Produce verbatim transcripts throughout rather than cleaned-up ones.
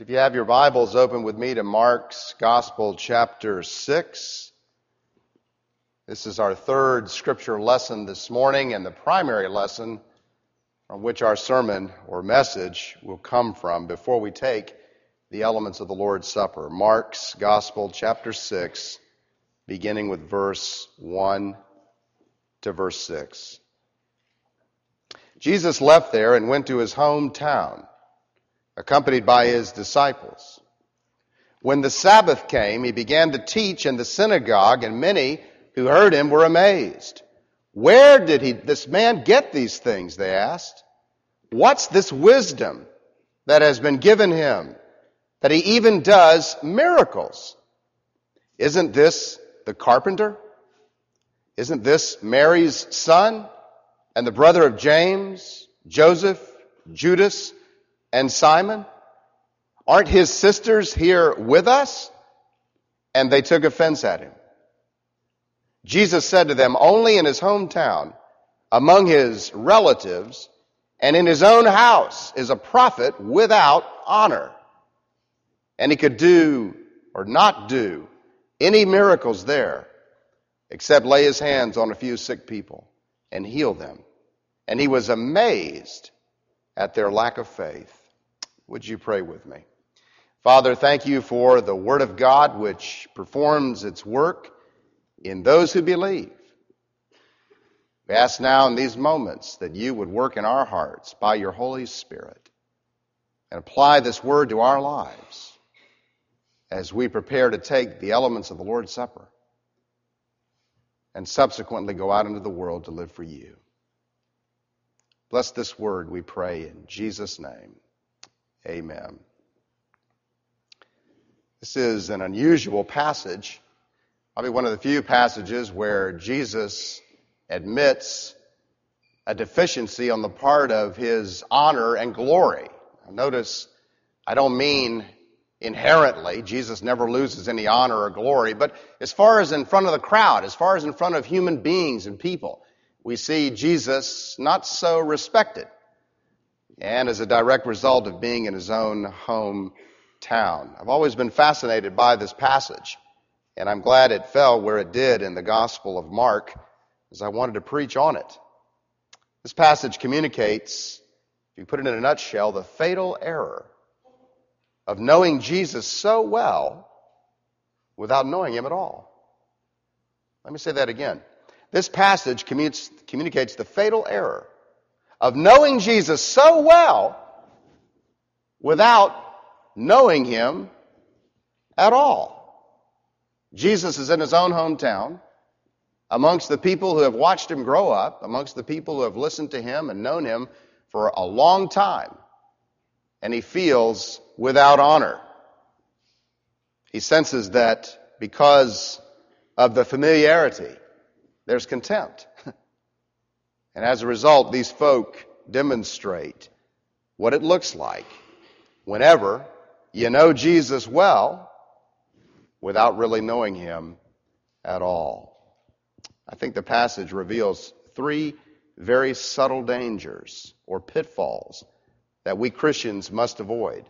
If you have your Bibles, open with me to Mark's Gospel, chapter six. This is our third scripture lesson this morning, and the primary lesson from which our sermon or message will come from before we take the elements of the Lord's Supper. Mark's Gospel, chapter six, beginning with verse one to verse six. Jesus left there and went to his hometown, accompanied by his disciples. When the Sabbath came, he began to teach in the synagogue, and many who heard him were amazed. Where did he, this man get these things, they asked. What's this wisdom that has been given him, that he even does miracles? Isn't this the carpenter? Isn't this Mary's son and the brother of James, Joseph, Judas, and Simon? Aren't his sisters here with us? And they took offense at him. Jesus said to them, only in his hometown, among his relatives, and in his own house is a prophet without honor. And he could do or not do any miracles there, except lay his hands on a few sick people and heal them. And he was amazed at their lack of faith. Would you pray with me? Father, thank you for the Word of God which performs its work in those who believe. We ask now in these moments that you would work in our hearts by your Holy Spirit and apply this Word to our lives as we prepare to take the elements of the Lord's Supper and subsequently go out into the world to live for you. Bless this Word, we pray in Jesus' name. Amen. This is an unusual passage, probably one of the few passages where Jesus admits a deficiency on the part of his honor and glory. Now notice, I don't mean inherently. Jesus never loses any honor or glory, but as far as in front of the crowd, as far as in front of human beings and people, we see Jesus not so respected. And as a direct result of being in his own hometown. I've always been fascinated by this passage, and I'm glad it fell where it did in the Gospel of Mark, as I wanted to preach on it. This passage communicates, if you put it in a nutshell, the fatal error of knowing Jesus so well without knowing him at all. Let me say that again. This passage communicates the fatal error of knowing Jesus so well without knowing him at all. Jesus is in his own hometown, amongst the people who have watched him grow up, amongst the people who have listened to him and known him for a long time, and he feels without honor. He senses that because of the familiarity, there's contempt. And as a result, these folk demonstrate what it looks like whenever you know Jesus well without really knowing him at all. I think the passage reveals three very subtle dangers or pitfalls that we Christians must avoid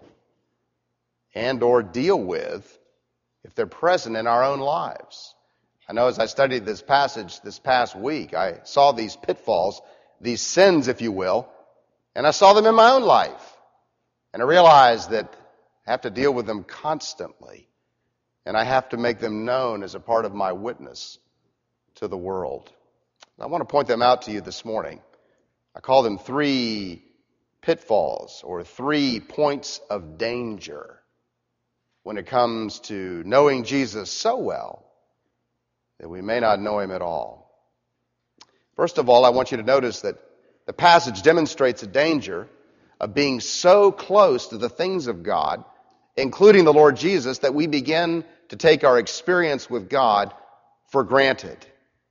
and or deal with if they're present in our own lives. I know as I studied this passage this past week, I saw these pitfalls, these sins, if you will, and I saw them in my own life. And I realized that I have to deal with them constantly, and I have to make them known as a part of my witness to the world. I want to point them out to you this morning. I call them three pitfalls or three points of danger when it comes to knowing Jesus so well that we may not know him at all. First of all, I want you to notice that the passage demonstrates a danger of being so close to the things of God, including the Lord Jesus, that we begin to take our experience with God for granted.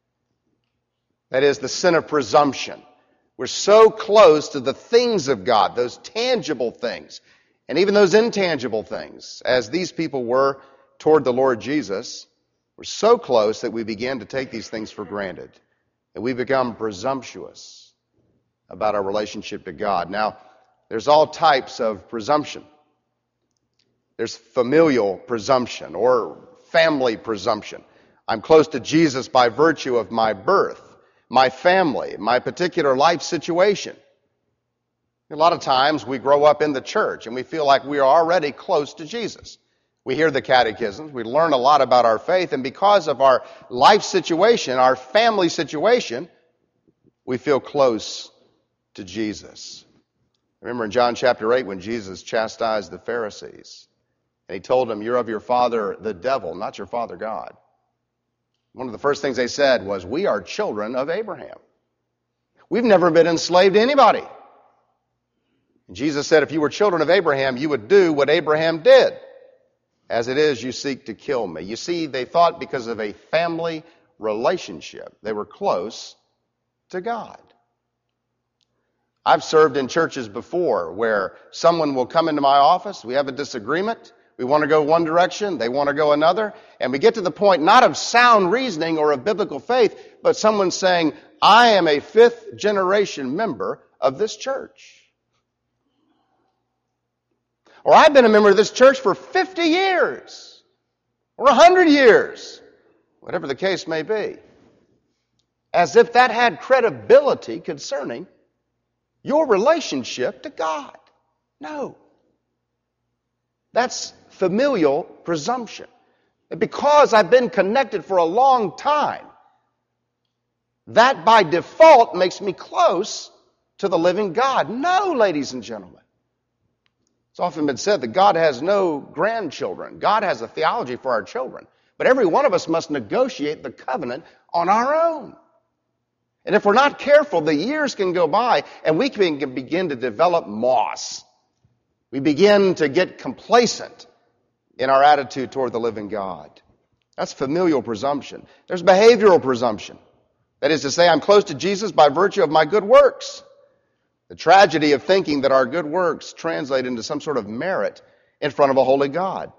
That is the sin of presumption. We're so close to the things of God, those tangible things, and even those intangible things, as these people were toward the Lord Jesus. We're so close that we begin to take these things for granted, and we become presumptuous about our relationship to God. Now, there's all types of presumption. There's familial presumption or family presumption. I'm close to Jesus by virtue of my birth, my family, my particular life situation. A lot of times we grow up in the church and we feel like we are already close to Jesus. We hear the catechisms, we learn a lot about our faith, and because of our life situation, our family situation, we feel close to Jesus. Remember in John chapter eight when Jesus chastised the Pharisees, and he told them, "You're of your father the devil, not your father God." One of the first things they said was, "We are children of Abraham. We've never been enslaved to anybody." And Jesus said, "If you were children of Abraham, you would do what Abraham did. As it is, you seek to kill me." You see, they thought because of a family relationship, they were close to God. I've served in churches before where someone will come into my office, we have a disagreement, we want to go one direction, they want to go another, and we get to the point not of sound reasoning or of biblical faith, but someone saying, "I am a fifth generation member of this church." Or I've been a member of this church for fifty years, or one hundred years, whatever the case may be. As if that had credibility concerning your relationship to God. No. That's familial presumption. And because I've been connected for a long time, that by default makes me close to the living God. No, ladies and gentlemen. It's often been said that God has no grandchildren. God has a theology for our children. But every one of us must negotiate the covenant on our own. And if we're not careful, the years can go by and we can begin to develop moss. We begin to get complacent in our attitude toward the living God. That's familial presumption. There's behavioral presumption. That is to say, I'm close to Jesus by virtue of my good works. The tragedy of thinking that our good works translate into some sort of merit in front of a holy God.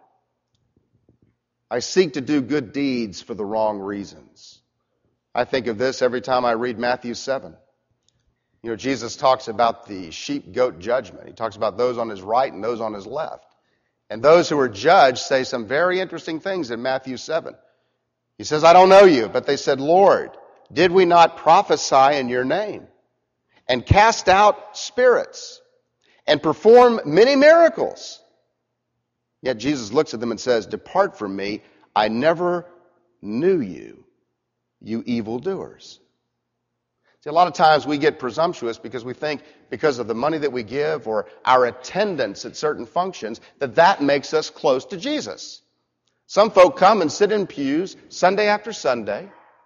I seek to do good deeds for the wrong reasons. I think of this every time I read Matthew seven. You know, Jesus talks about the sheep-goat judgment. He talks about those on his right and those on his left. And those who are judged say some very interesting things in Matthew seven. He says, "I don't know you," but they said, "Lord, did we not prophesy in your name and cast out spirits and perform many miracles?" Yet Jesus looks at them and says, "Depart from me, I never knew you, you evildoers." See, a lot of times we get presumptuous because we think because of the money that we give or our attendance at certain functions that that makes us close to Jesus. Some folk come and sit in pews Sunday after Sunday,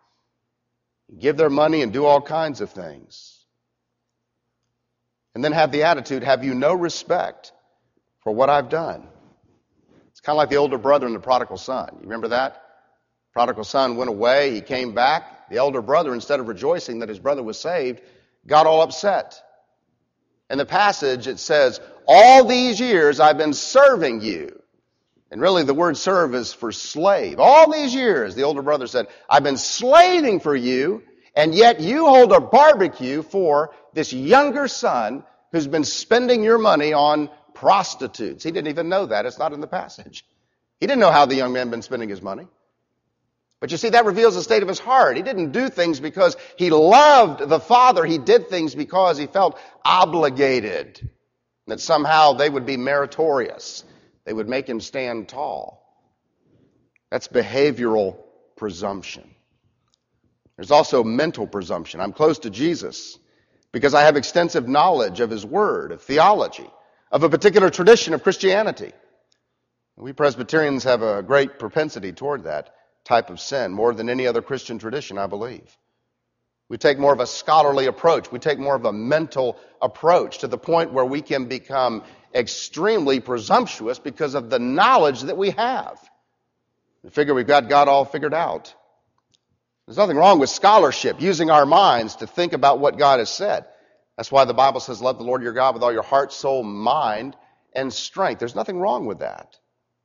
give their money and do all kinds of things, and then have the attitude, "Have you no respect for what I've done?" It's kind of like the older brother and the prodigal son. You remember that? Prodigal son went away, he came back. The elder brother, instead of rejoicing that his brother was saved, got all upset. In the passage it says, "All these years I've been serving you." And really the word serve is for slave. All these years, the older brother said, "I've been slaving for you, and yet you hold a barbecue for this younger son who's been spending your money on prostitutes." He didn't even know that. It's not in the passage. He didn't know how the young man had been spending his money. But you see, that reveals the state of his heart. He didn't do things because he loved the Father. He did things because he felt obligated, that somehow they would be meritorious. They would make him stand tall. That's behavioral presumption. There's also mental presumption. I'm close to Jesus because I have extensive knowledge of his word, of theology, of a particular tradition of Christianity. We Presbyterians have a great propensity toward that type of sin, more than any other Christian tradition, I believe. We take more of a scholarly approach. We take more of a mental approach to the point where we can become extremely presumptuous because of the knowledge that we have. We figure we've got God all figured out. There's nothing wrong with scholarship, using our minds to think about what God has said. That's why the Bible says, "Love the Lord your God with all your heart, soul, mind, and strength." There's nothing wrong with that.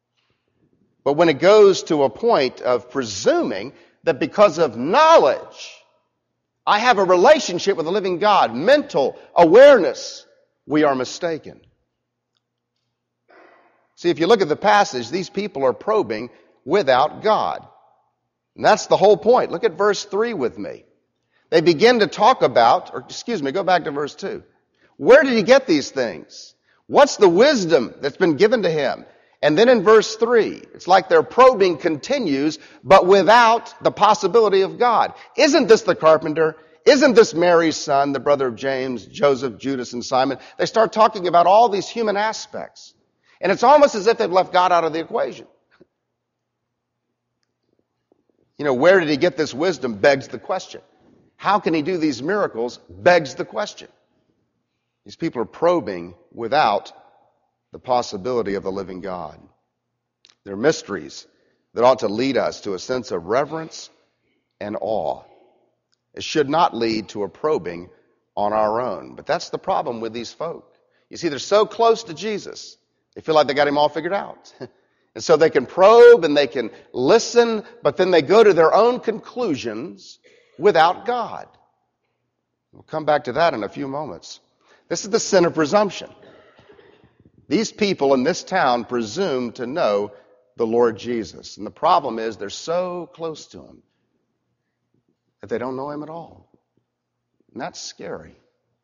But when it goes to a point of presuming that because of knowledge, I have a relationship with the living God, mental awareness, we are mistaken. See, if you look at the passage, these people are probing without God. And that's the whole point. Look at verse three with me. They begin to talk about, or excuse me, go back to verse two. Where did he get these things? What's the wisdom that's been given to him? And then in verse three, it's like their probing continues, but without the possibility of God. Isn't this the carpenter? Isn't this Mary's son, the brother of James, Joseph, Judas, and Simon? They start talking about all these human aspects. And it's almost as if they've left God out of the equation. You know, where did he get this wisdom begs the question. How can he do these miracles begs the question. These people are probing without the possibility of the living God. They're mysteries that ought to lead us to a sense of reverence and awe. It should not lead to a probing on our own. But that's the problem with these folk. You see, they're so close to Jesus, they feel like they got him all figured out. And so they can probe and they can listen, but then they go to their own conclusions without God. We'll come back to that in a few moments. This is the sin of presumption. These people in this town presume to know the Lord Jesus. And the problem is they're so close to him that they don't know him at all. And that's scary.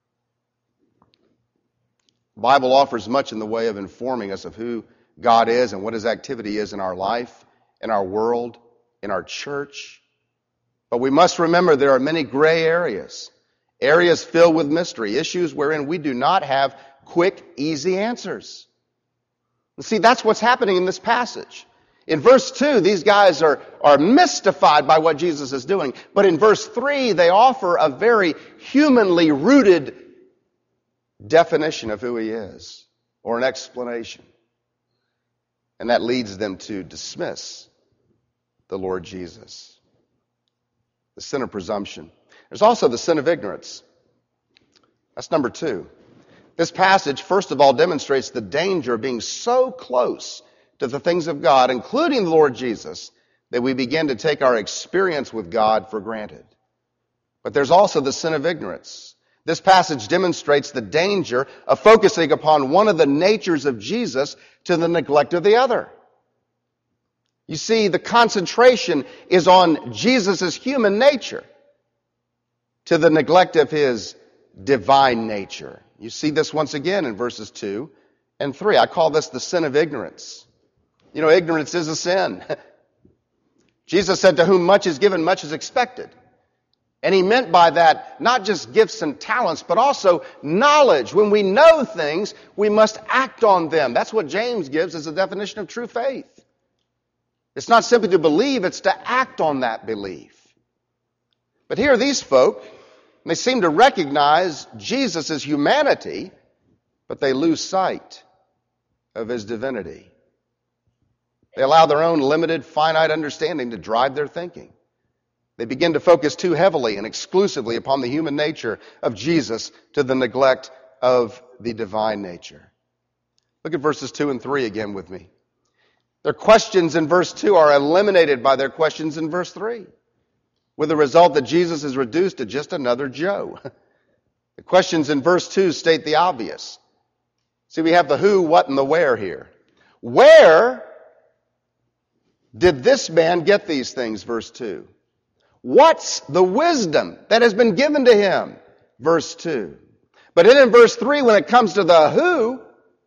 The Bible offers much in the way of informing us of who God is and what his activity is in our life, in our world, in our church. But we must remember there are many gray areas, areas filled with mystery, issues wherein we do not have quick, easy answers. And see, that's what's happening in this passage. In verse two, these guys are, are mystified by what Jesus is doing. But in verse three, they offer a very humanly rooted definition of who he is, or an explanation. And that leads them to dismiss the Lord Jesus. The sin of presumption. There's also the sin of ignorance. That's number two. This passage, first of all, demonstrates the danger of being so close to the things of God, including the Lord Jesus, that we begin to take our experience with God for granted. But there's also the sin of ignorance. This passage demonstrates the danger of focusing upon one of the natures of Jesus to the neglect of the other. You see, the concentration is on Jesus' human nature to the neglect of his divine nature. You see this once again in verses two and three. I call this the sin of ignorance. You know, ignorance is a sin. Jesus said, to whom much is given, much is expected. And he meant by that not just gifts and talents, but also knowledge. When we know things, we must act on them. That's what James gives as a definition of true faith. It's not simply to believe, it's to act on that belief. But here are these folk, and they seem to recognize Jesus' humanity, but they lose sight of his divinity. They allow their own limited, finite understanding to drive their thinking. They begin to focus too heavily and exclusively upon the human nature of Jesus to the neglect of the divine nature. Look at verses two and three again with me. Their questions in verse two are eliminated by their questions in verse three, with the result that Jesus is reduced to just another Joe. The questions in verse two state the obvious. See, we have the who, what, and the where here. Where did this man get these things, verse two? What's the wisdom that has been given to him? Verse two. But then in verse three, when it comes to the who,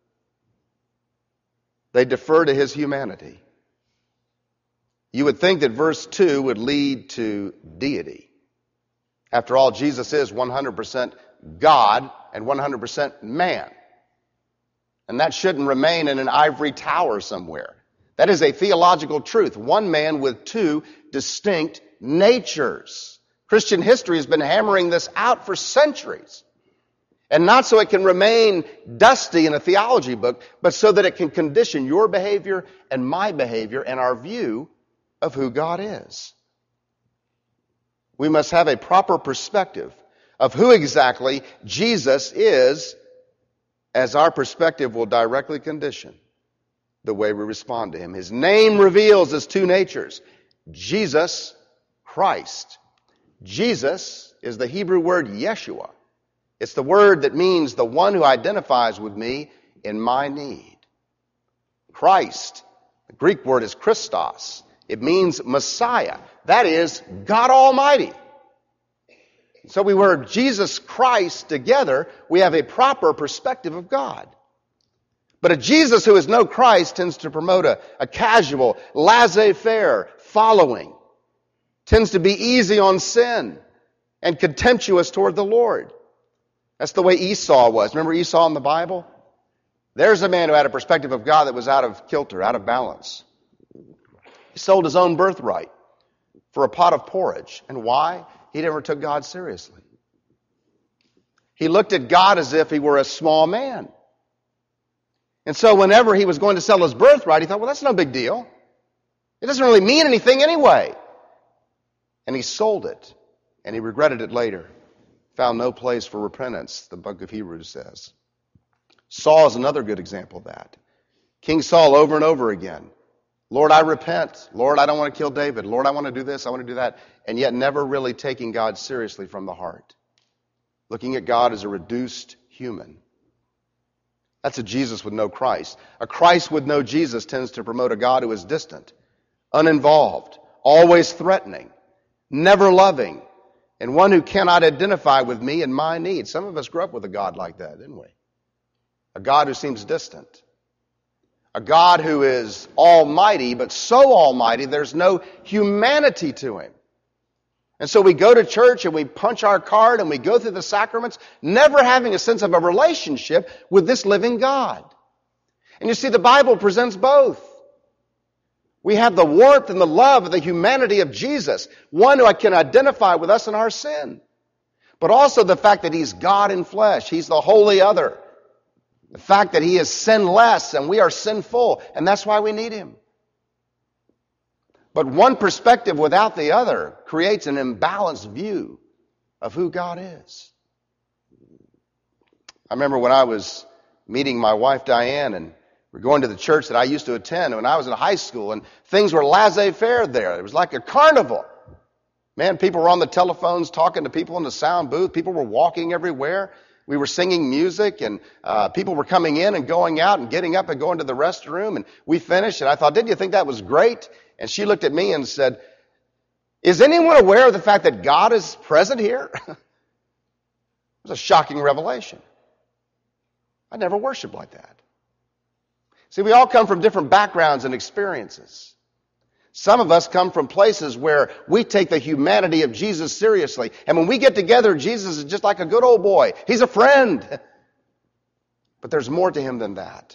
they defer to his humanity. You would think that verse two would lead to deity. After all, Jesus is one hundred percent God and one hundred percent man. And that shouldn't remain in an ivory tower somewhere. That is a theological truth. One man with two distinct natures. Christian history has been hammering this out for centuries. And not so it can remain dusty in a theology book, but so that it can condition your behavior and my behavior and our view of who God is. We must have a proper perspective of who exactly Jesus is, as our perspective will directly condition the way we respond to him. His name reveals his two natures. Jesus Christ. Jesus is the Hebrew word Yeshua. It's the word that means the one who identifies with me in my need. Christ. The Greek word is Christos. It means Messiah. That is God Almighty. So we were Jesus Christ together. We have a proper perspective of God. But a Jesus who is no Christ tends to promote a, a casual, laissez-faire following. Tends to be easy on sin and contemptuous toward the Lord. That's the way Esau was. Remember Esau in the Bible? There's a man who had a perspective of God that was out of kilter, out of balance. He sold his own birthright for a pot of porridge. And why? He never took God seriously. He looked at God as if he were a small man. And so whenever he was going to sell his birthright, he thought, well, that's no big deal. It doesn't really mean anything anyway. And he sold it. And he regretted it later. Found no place for repentance, the book of Hebrews says. Saul is another good example of that. King Saul over and over again. Lord, I repent. Lord, I don't want to kill David. Lord, I want to do this. I want to do that. And yet never really taking God seriously from the heart. Looking at God as a reduced human. That's a Jesus with no Christ. A Christ with no Jesus tends to promote a God who is distant, uninvolved, always threatening, never loving, and one who cannot identify with me and my needs. Some of us grew up with a God like that, didn't we? A God who seems distant. A God who is almighty, but so almighty there's no humanity to him. And so we go to church and we punch our card and we go through the sacraments, never having a sense of a relationship with this living God. And you see, the Bible presents both. We have the warmth and the love of the humanity of Jesus, one who can identify with us in our sin. But also the fact that he's God in flesh. He's the holy other. The fact that he is sinless and we are sinful, and that's why we need him. But one perspective without the other creates an imbalanced view of who God is. I remember when I was meeting my wife Diane, and we're going to the church that I used to attend when I was in high school, and things were laissez-faire there. It was like a carnival. Man, people were on the telephones talking to people in the sound booth. People were walking everywhere. We were singing music, and uh, people were coming in and going out and getting up and going to the restroom, and we finished, and I thought, didn't you think that was great? And she looked at me and said, is anyone aware of the fact that God is present here? It was a shocking revelation. I never worshiped like that. See, we all come from different backgrounds and experiences. Some of us come from places where we take the humanity of Jesus seriously. And when we get together, Jesus is just like a good old boy. He's a friend. But there's more to him than that.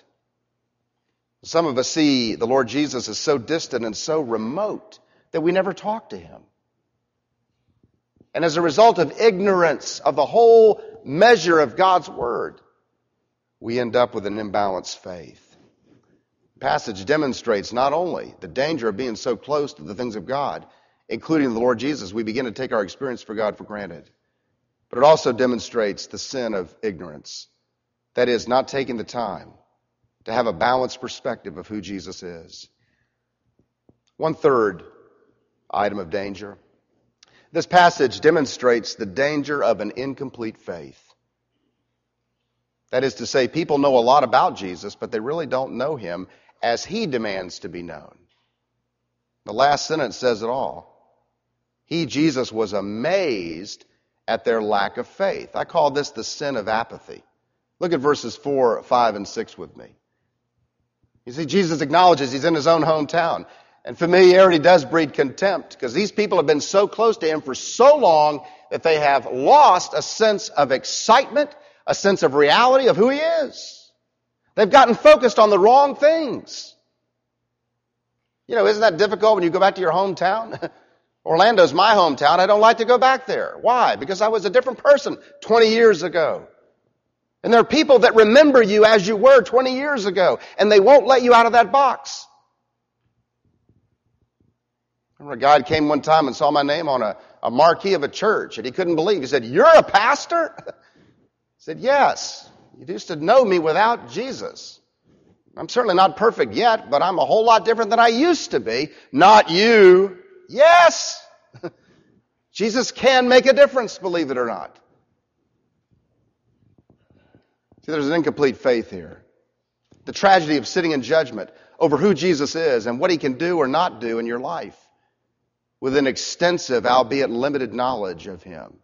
Some of us see the Lord Jesus as so distant and so remote that we never talk to him. And as a result of ignorance of the whole measure of God's word, we end up with an imbalanced faith. The passage demonstrates not only the danger of being so close to the things of God, including the Lord Jesus, we begin to take our experience for God for granted. But it also demonstrates the sin of ignorance. That is, not taking the time to have a balanced perspective of who Jesus is. One third item of danger. This passage demonstrates the danger of an incomplete faith. That is to say, people know a lot about Jesus, but they really don't know him as he demands to be known. The last sentence says it all. He, Jesus, was amazed at their lack of faith. I call this the sin of apathy. Look at verses four, five, and six with me. You see, Jesus acknowledges he's in his own hometown. And familiarity does breed contempt, because these people have been so close to him for so long that they have lost a sense of excitement, a sense of reality of who he is. They've gotten focused on the wrong things. You know, isn't that difficult when you go back to your hometown? Orlando's my hometown. I don't like to go back there. Why? Because I was a different person twenty years ago. And there are people that remember you as you were twenty years ago, and they won't let you out of that box. I remember a guy came one time and saw my name on a, a marquee of a church, and he couldn't believe. He said, "You're a pastor?" I said, "Yes. You used to know me without Jesus. I'm certainly not perfect yet, but I'm a whole lot different than I used to be." "Not you." "Yes." Jesus can make a difference, believe it or not. See, there's an incomplete faith here. The tragedy of sitting in judgment over who Jesus is and what he can do or not do in your life with an extensive, albeit limited, knowledge of him.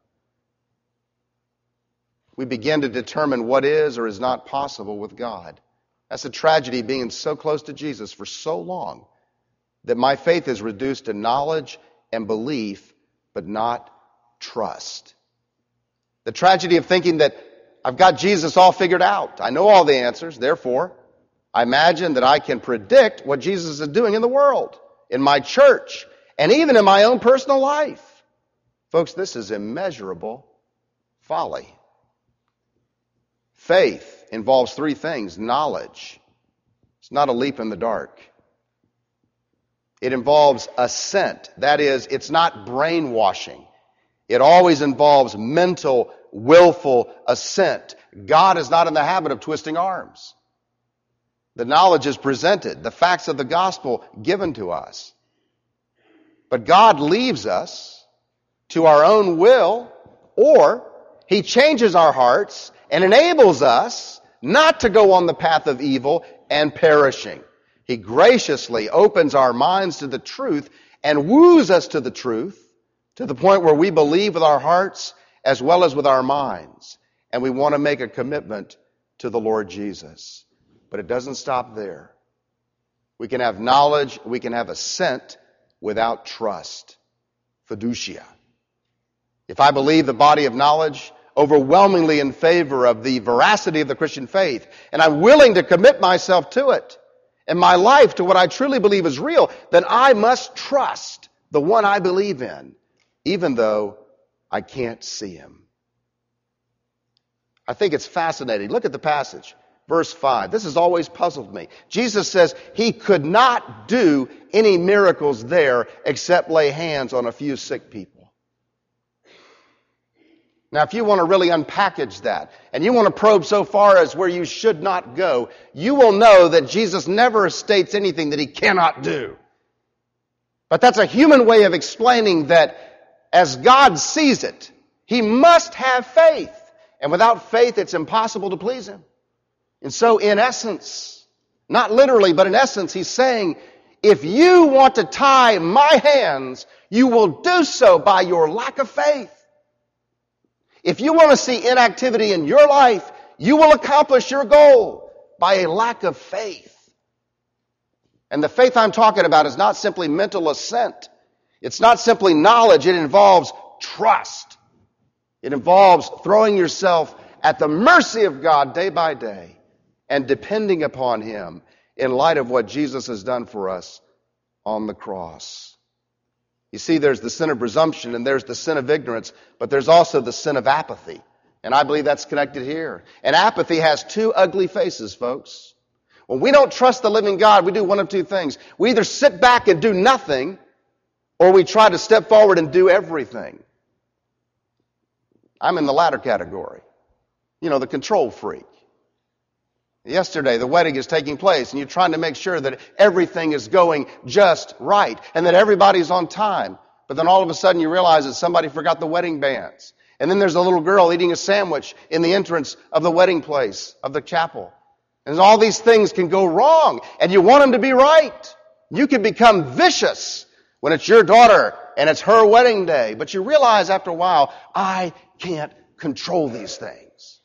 We begin to determine what is or is not possible with God. That's a tragedy, being so close to Jesus for so long that my faith is reduced to knowledge and belief, but not trust. The tragedy of thinking that I've got Jesus all figured out. I know all the answers, therefore, I imagine that I can predict what Jesus is doing in the world, in my church, and even in my own personal life. Folks, this is immeasurable folly. Faith involves three things. Knowledge. It's not a leap in the dark. It involves assent. That is, it's not brainwashing. It always involves mental, willful assent. God is not in the habit of twisting arms. The knowledge is presented, the facts of the gospel given to us. But God leaves us to our own will, or he changes our hearts and enables us not to go on the path of evil and perishing. He graciously opens our minds to the truth and woos us to the truth to the point where we believe with our hearts as well as with our minds. And we want to make a commitment to the Lord Jesus. But it doesn't stop there. We can have knowledge, we can have assent without trust. Fiducia. If I believe the body of knowledge overwhelmingly in favor of the veracity of the Christian faith, and I'm willing to commit myself to it, and my life to what I truly believe is real, then I must trust the one I believe in, even though I can't see him. I think it's fascinating. Look at the passage. Verse five. This has always puzzled me. Jesus says he could not do any miracles there except lay hands on a few sick people. Now, if you want to really unpackage that, and you want to probe so far as where you should not go, you will know that Jesus never states anything that he cannot do. But that's a human way of explaining that as God sees it, he must have faith. And without faith, it's impossible to please him. And so in essence, not literally, but in essence, he's saying, if you want to tie my hands, you will do so by your lack of faith. If you want to see inactivity in your life, you will accomplish your goal by a lack of faith. And the faith I'm talking about is not simply mental assent. It's not simply knowledge. It involves trust. It involves throwing yourself at the mercy of God day by day and depending upon him in light of what Jesus has done for us on the cross. You see, there's the sin of presumption and there's the sin of ignorance, but there's also the sin of apathy. And I believe that's connected here. And apathy has two ugly faces, folks. When we don't trust the living God, we do one of two things. We either sit back and do nothing, or we try to step forward and do everything. I'm in the latter category. You know, the control freak. Yesterday, the wedding is taking place, and you're trying to make sure that everything is going just right, and that everybody's on time. But then all of a sudden you realize that somebody forgot the wedding bands. And then there's a little girl eating a sandwich in the entrance of the wedding place, of the chapel. And all these things can go wrong, and you want them to be right. You can become vicious when it's your daughter and it's her wedding day. But you realize after a while, I can't control these things.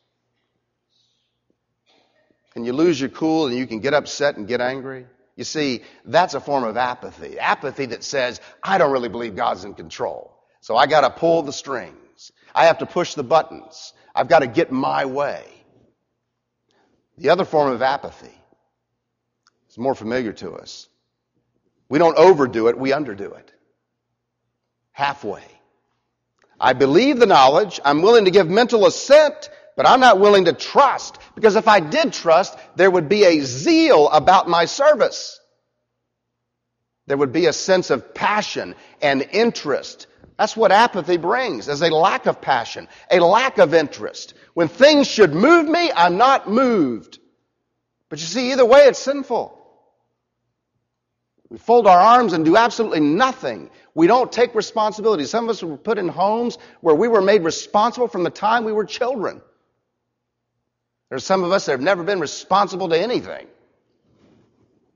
And you lose your cool and you can get upset and get angry. You see, that's a form of apathy. Apathy that says, I don't really believe God's in control. So I got to pull the strings. I have to push the buttons. I've got to get my way. The other form of apathy is more familiar to us. We don't overdo it, we underdo it. Halfway. I believe the knowledge. I'm willing to give mental assent, but I'm not willing to trust. Because if I did trust, there would be a zeal about my service. There would be a sense of passion and interest. That's what apathy brings, is a lack of passion, a lack of interest. When things should move me, I'm not moved. But you see, either way, it's sinful. We fold our arms and do absolutely nothing. We don't take responsibility. Some of us were put in homes where we were made responsible from the time we were children. There's some of us that have never been responsible to anything.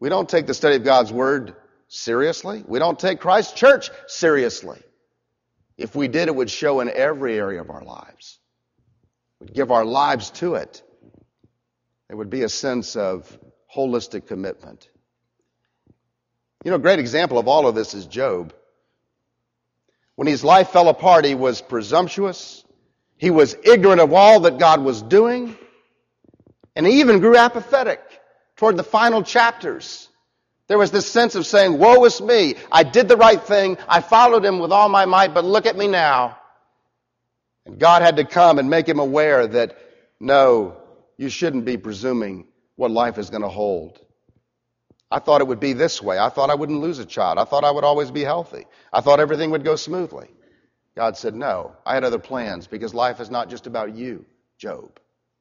We don't take the study of God's Word seriously. We don't take Christ's church seriously. If we did, it would show in every area of our lives. We'd give our lives to it. There would be a sense of holistic commitment. You know, a great example of all of this is Job. When his life fell apart, he was presumptuous. He was ignorant of all that God was doing. And he even grew apathetic toward the final chapters. There was this sense of saying, woe is me. I did the right thing. I followed him with all my might, but look at me now. And God had to come and make him aware that, no, you shouldn't be presuming what life is going to hold. I thought it would be this way. I thought I wouldn't lose a child. I thought I would always be healthy. I thought everything would go smoothly. God said, no, I had other plans because life is not just about you, Job.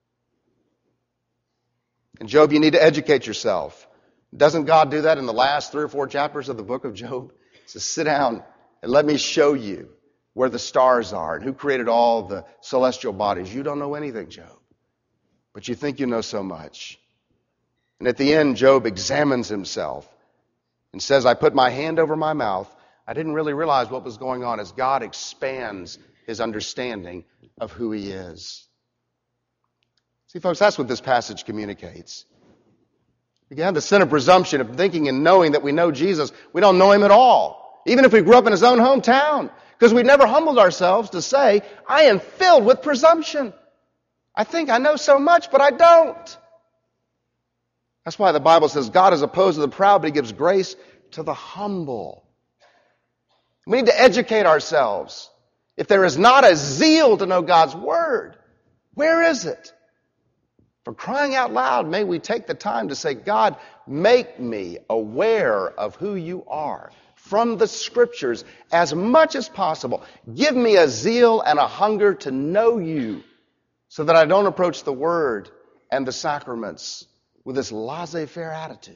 And Job, you need to educate yourself. Doesn't God do that in the last three or four chapters of the book of Job? He says, sit down and let me show you where the stars are and who created all the celestial bodies. You don't know anything, Job, but you think you know so much. And at the end, Job examines himself and says, I put my hand over my mouth. I didn't really realize what was going on as God expands his understanding of who he is. See, folks, that's what this passage communicates. We have the sin of presumption of thinking and knowing that we know Jesus. We don't know him at all, even if we grew up in his own hometown, because we never humbled ourselves to say, I am filled with presumption. I think I know so much, but I don't. That's why the Bible says God is opposed to the proud, but he gives grace to the humble. We need to educate ourselves. If there is not a zeal to know God's Word, where is it? For crying out loud, may we take the time to say, God, make me aware of who you are from the Scriptures as much as possible. Give me a zeal and a hunger to know you so that I don't approach the Word and the sacraments with this laissez-faire attitude.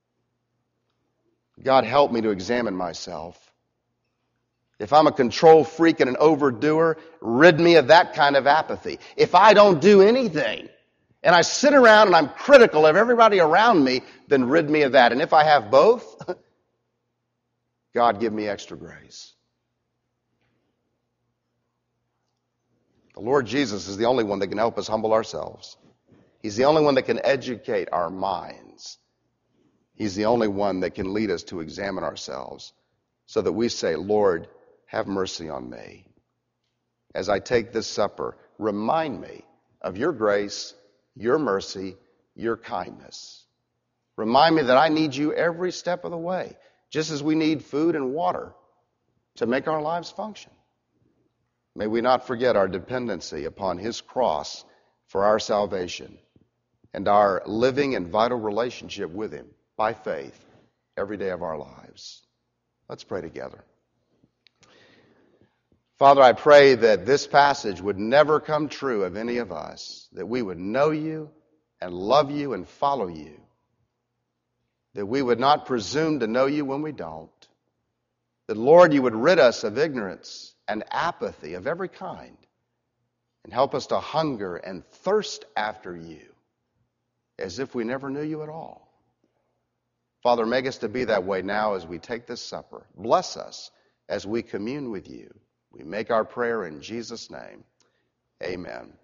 God, help me to examine myself. If I'm a control freak and an overdoer, rid me of that kind of apathy. If I don't do anything, and I sit around and I'm critical of everybody around me, then rid me of that. And if I have both, God, give me extra grace. The Lord Jesus is the only one that can help us humble ourselves. He's the only one that can educate our minds. He's the only one that can lead us to examine ourselves so that we say, Lord, have mercy on me. As I take this supper, remind me of your grace, your mercy, your kindness. Remind me that I need you every step of the way, just as we need food and water to make our lives function. May we not forget our dependency upon his cross for our salvation and our living and vital relationship with him by faith every day of our lives. Let's pray together. Father, I pray that this passage would never come true of any of us, that we would know you and love you and follow you, that we would not presume to know you when we don't, that, Lord, you would rid us of ignorance and apathy of every kind and help us to hunger and thirst after you as if we never knew you at all. Father, make us to be that way now as we take this supper. Bless us as we commune with you. We make our prayer in Jesus' name. Amen.